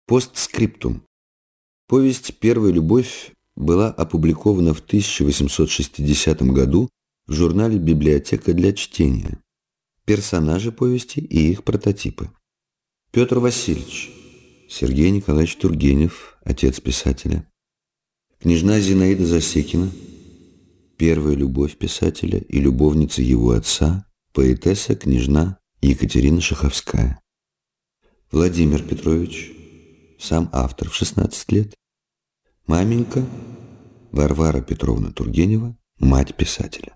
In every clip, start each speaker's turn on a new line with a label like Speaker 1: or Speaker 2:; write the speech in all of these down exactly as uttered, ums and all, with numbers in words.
Speaker 1: Постскриптум. Повесть «Первая любовь» была опубликована в тысяча восемьсот шестидесятом году в журнале «Библиотека для чтения». Персонажи повести и их прототипы. Петр Васильевич, Сергей Николаевич Тургенев, отец писателя. Княжна Зинаида Засекина, первая любовь писателя и любовница его отца, поэтесса княжна Екатерина Шаховская. Владимир Петрович, сам автор в шестнадцать лет. Маменька Варвара Петровна Тургенева, мать писателя.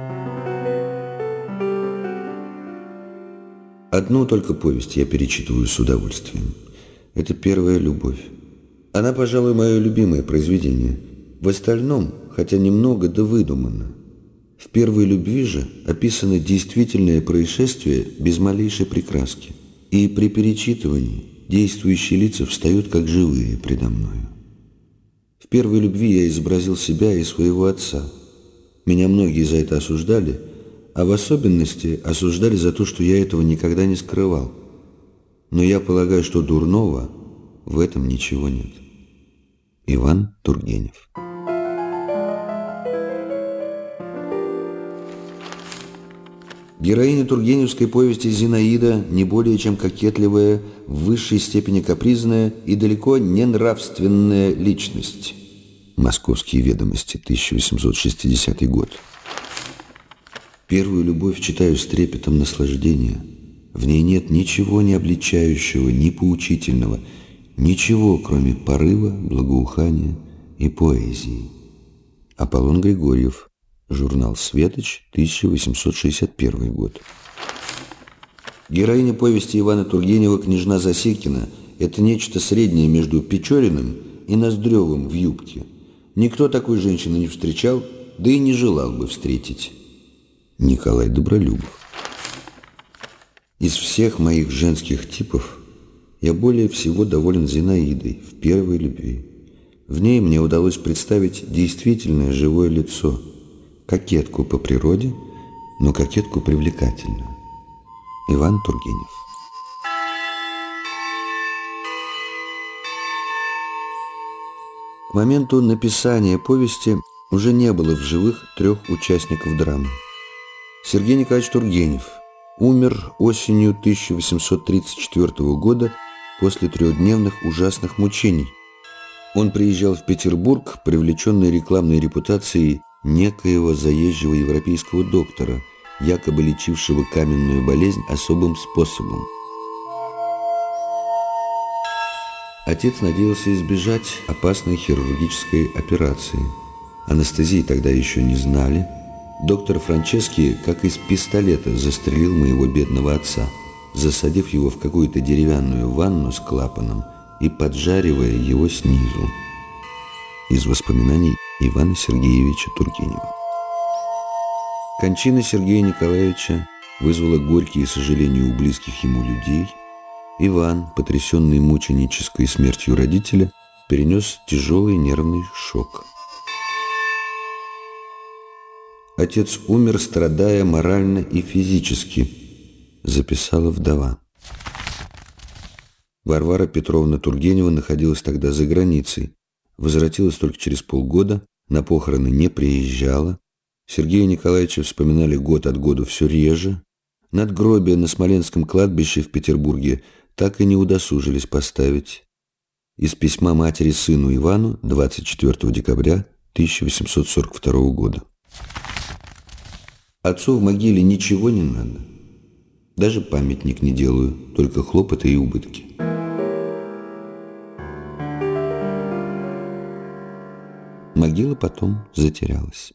Speaker 1: Одну только повесть я перечитываю с удовольствием. Это «Первая любовь». Она, пожалуй, мое любимое произведение. В остальном, хотя немного, да выдуманно. В «Первой любви» же описано действительное происшествие без малейшей прикраски. И при перечитывании действующие лица встают как живые предо мною. В «Первой любви» я изобразил себя и своего отца. Меня многие за это осуждали, а в особенности осуждали за то, что я этого никогда не скрывал. Но я полагаю, что дурного в этом ничего нет. Иван Тургенев. Героиня тургеневской повести Зинаида не более чем кокетливая, в высшей степени капризная и далеко не нравственная личность. Московские ведомости, тысяча восемьсот шестидесятый год. «Первую любовь» читаю с трепетом наслаждения. В ней нет ничего не обличающего, ни поучительного, ничего, кроме порыва, благоухания и поэзии. Аполлон Григорьев. Журнал «Светоч», тысяча восемьсот шестьдесят первый год. Героиня повести Ивана Тургенева княжна Засекина – это нечто среднее между Печориным и Ноздревым в юбке. Никто такой женщины не встречал, да и не желал бы встретить. Николай Добролюбов. Из всех моих женских типов я более всего доволен Зинаидой в «Первой любви». В ней мне удалось представить действительное живое лицо, кокетку по природе, но кокетку привлекательную. Иван Тургенев. К моменту написания повести уже не было в живых трех участников драмы. Сергей Николаевич Тургенев умер осенью тысяча восемьсот тридцать четвёртого года после трехдневных ужасных мучений. Он приезжал в Петербург, привлеченный рекламной репутацией некоего заезжего европейского доктора, якобы лечившего каменную болезнь особым способом. Отец надеялся избежать опасной хирургической операции. Анестезии тогда еще не знали. Доктор Франчески, как из пистолета, застрелил моего бедного отца, засадив его в какую-то деревянную ванну с клапаном и поджаривая его снизу. Из воспоминаний Ивана Сергеевича Тургенева. Кончина Сергея Николаевича вызвала горькие сожаления у близких ему людей. Иван, потрясенный мученической смертью родителя, перенес тяжелый нервный шок. «Отец умер, страдая морально и физически», записала вдова. Варвара Петровна Тургенева находилась тогда за границей, возвратилась только через полгода, на похороны не приезжала. Сергея Николаевича вспоминали год от года все реже. Надгробие на Смоленском кладбище в Петербурге так и не удосужились поставить. Из письма матери сыну Ивану двадцать четвёртого декабря тысяча восемьсот сорок второго года. Отцу в могиле ничего не надо. Даже памятник не делаю, только хлопоты и убытки. Могила потом затерялась.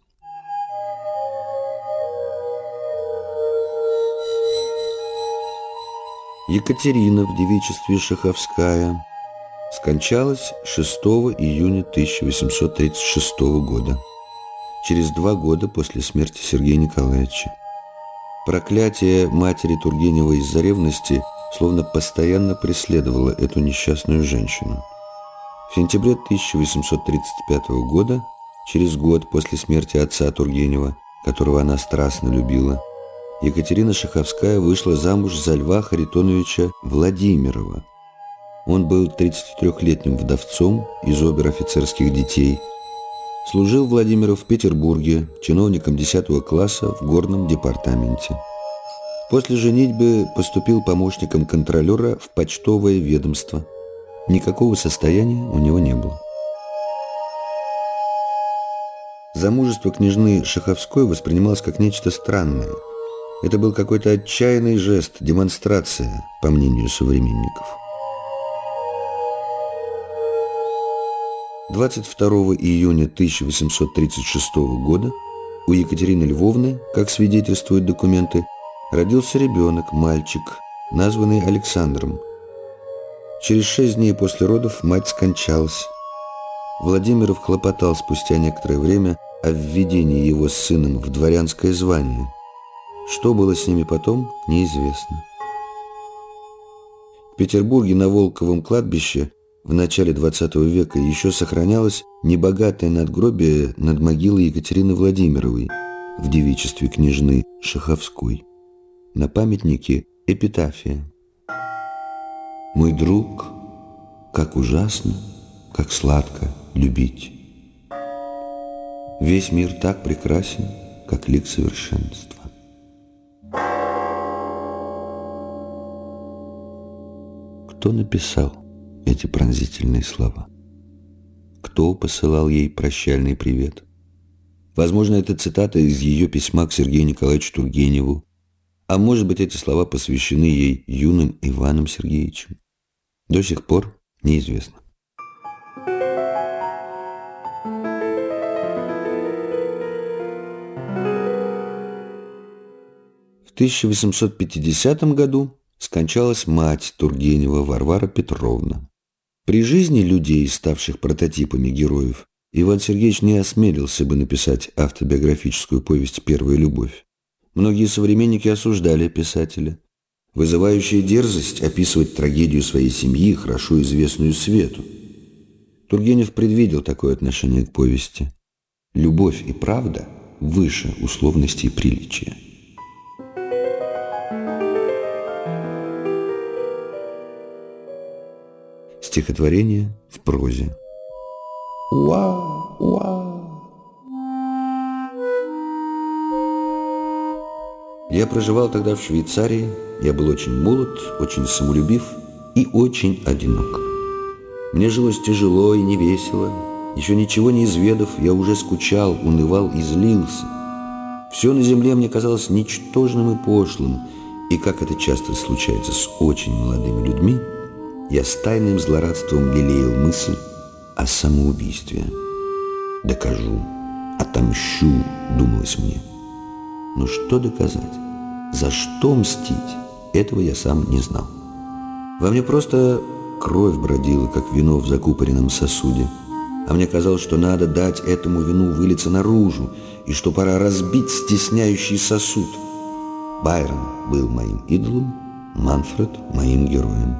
Speaker 1: Екатерина в девичестве Шаховская скончалась шестого июня тысяча восемьсот тридцать шестого года, через два года после смерти Сергея Николаевича. Проклятие матери Тургенева из-за ревности словно постоянно преследовало эту несчастную женщину. В сентябре тысяча восемьсот тридцать пятого года, через год после смерти отца Тургенева, которого она страстно любила, Екатерина Шаховская вышла замуж за Льва Харитоновича Владимирова, Он был тридцатитрёхлетним вдовцом из обер-офицерских детей. Служил Владимиров в Петербурге чиновником десятого класса в горном департаменте. После женитьбы поступил помощником контролера в почтовое ведомство. Никакого состояния у него не было. Замужество княжны Шаховской воспринималось как нечто странное. Это был какой-то отчаянный жест, демонстрация, по мнению современников. двадцать второго июня тысяча восемьсот тридцать шестого года у Екатерины Львовны, как свидетельствуют документы, родился ребенок, мальчик, названный Александром. Через шесть дней после родов мать скончалась. Владимиров хлопотал спустя некоторое время о введении его с сыном в дворянское звание. Что было с ними потом, неизвестно. В Петербурге на Волковом кладбище в начале двадцатого века еще сохранялось небогатое надгробие над могилой Екатерины Владимировой в девичестве княжны Шаховской. На памятнике эпитафия: «Мой друг, как ужасно, как сладко любить. Весь мир так прекрасен, как лик совершенства». Кто написал эти пронзительные слова? Кто посылал ей прощальный привет? Возможно, это цитата из ее письма к Сергею Николаевичу Тургеневу, а может быть, эти слова посвящены ей юным Иваном Сергеевичем. До сих пор неизвестно. В тысяча восемьсот пятидесятом году скончалась мать Тургенева, Варвара Петровна. При жизни людей, ставших прототипами героев, Иван Сергеевич не осмелился бы написать автобиографическую повесть «Первая любовь». Многие современники осуждали писателя. Вызывающая дерзость описывать трагедию своей семьи, хорошо известную свету. Тургенев предвидел такое отношение к повести. Любовь и правда выше условностей и приличия. Стихотворение в прозе. Уа, уа. Я проживал тогда в Швейцарии. Я был очень молод, очень самолюбив и очень одинок. Мне жилось тяжело и невесело. Еще ничего не изведав, я уже скучал, унывал и злился. Все на земле мне казалось ничтожным и пошлым, и, как это часто случается с очень молодыми людьми, я с тайным злорадством лелеял мысль о самоубийстве. «Докажу, отомщу», — думалось мне. Но что доказать? За что мстить? Этого я сам не знал. Во мне просто кровь бродила, как вино в закупоренном сосуде. А мне казалось, что надо дать этому вину вылиться наружу, и что пора разбить стесняющий сосуд. Байрон был моим идолом, Манфред — моим героем.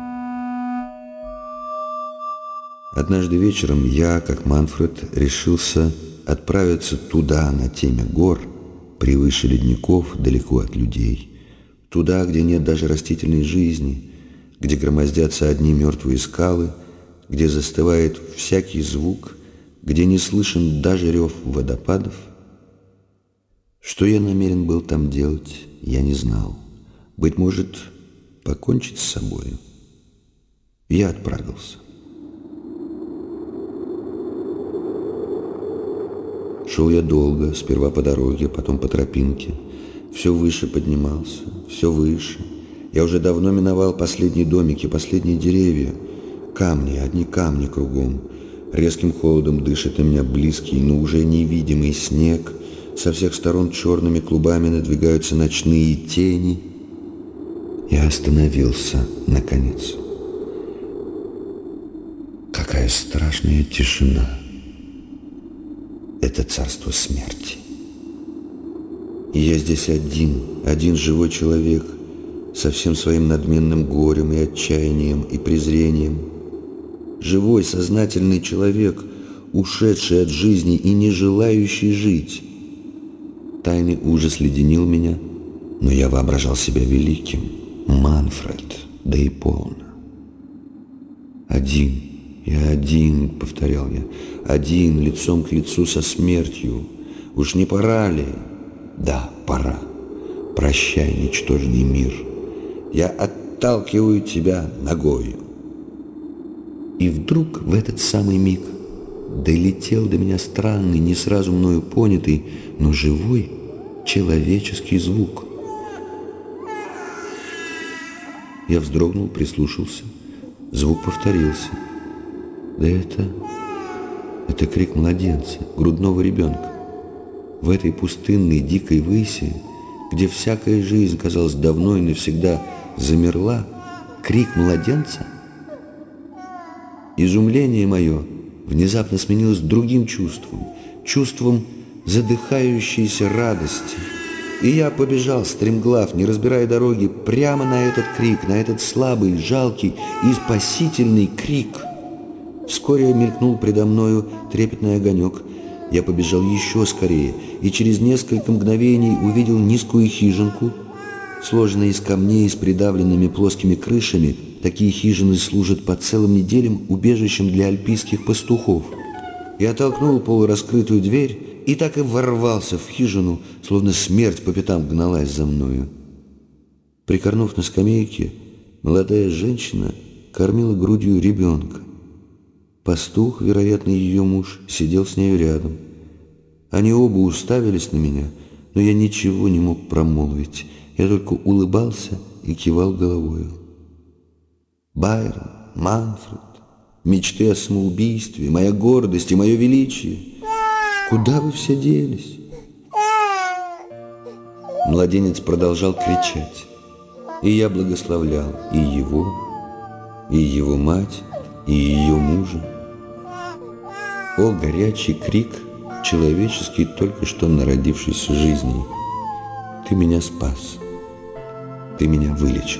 Speaker 1: Однажды вечером я, как Манфред, решился отправиться туда, на теме гор, превыше ледников, далеко от людей. Туда, где нет даже растительной жизни, где громоздятся одни мертвые скалы, где застывает всякий звук, где не слышен даже рев водопадов. Что я намерен был там делать, я не знал. Быть может, покончить с собою. Я отправился. Шел я долго, сперва по дороге, потом по тропинке. Все выше поднимался, все выше. Я уже давно миновал последние домики, последние деревья. Камни, одни камни кругом. Резким холодом дышит на меня близкий, но уже невидимый снег. Со всех сторон черными клубами надвигаются ночные тени. Я остановился, наконец. Какая страшная тишина! Это царство смерти. И я здесь один, один живой человек, со всем своим надменным горем и отчаянием и презрением. Живой, сознательный человек, ушедший от жизни и не желающий жить. Тайный ужас леденил меня, но я воображал себя великим. Манфред, да и полно. «Один, я один», — повторял я, — «один, лицом к лицу со смертью. Уж не пора ли?» «Да, пора. Прощай, ничтожный мир. Я отталкиваю тебя ногою». И вдруг в этот самый миг долетел до меня странный, не сразу мною понятый, но живой человеческий звук. Я вздрогнул, прислушался. Звук повторился. Да это... это крик младенца, грудного ребенка. В этой пустынной дикой выси, где всякая жизнь, казалось, давно и навсегда замерла, крик младенца. Изумление мое внезапно сменилось другим чувством, чувством задыхающейся радости. И я побежал, стремглав, не разбирая дороги, прямо на этот крик, на этот слабый, жалкий и спасительный крик. Вскоре мелькнул предо мною трепетный огонек. Я побежал еще скорее, и через несколько мгновений увидел низкую хижинку, сложенную из камней с придавленными плоскими крышами. Такие хижины служат по целым неделям убежищем для альпийских пастухов. Я толкнул полураскрытую дверь и так и ворвался в хижину, словно смерть по пятам гналась за мною. Прикорнув на скамейке, молодая женщина кормила грудью ребенка. Пастух, вероятно, ее муж, сидел с нею рядом. Они оба уставились на меня, но я ничего не мог промолвить. Я только улыбался и кивал головою. Байрон, Манфред, мечты о самоубийстве, моя гордость и мое величие. Куда вы все делись? Младенец продолжал кричать, и я благословлял и его, и его мать, и ее мужа. О, горячий крик человеческий только что народившейся жизни! Ты меня спас, ты меня вылечил.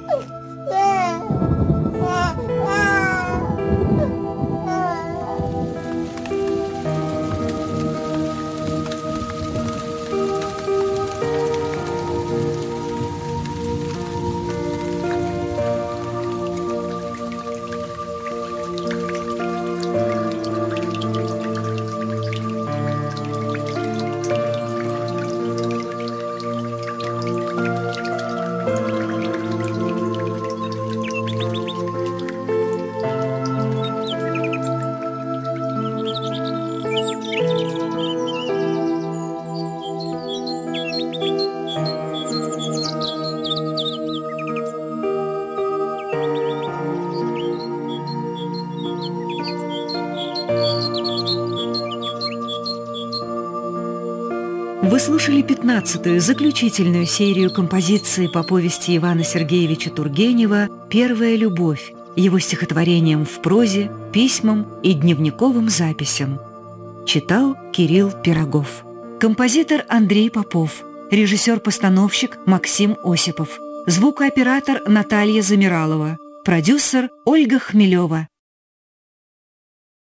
Speaker 2: Вы слушали пятнадцатую, заключительную серию композиции по повести Ивана Сергеевича Тургенева «Первая любовь», его стихотворением в прозе, письмам и дневниковым записям. Читал Кирилл Пирогов. Композитор Андрей Попов, режиссер-постановщик Максим Осипов, звукооператор Наталья Замиралова, продюсер Ольга Хмелева.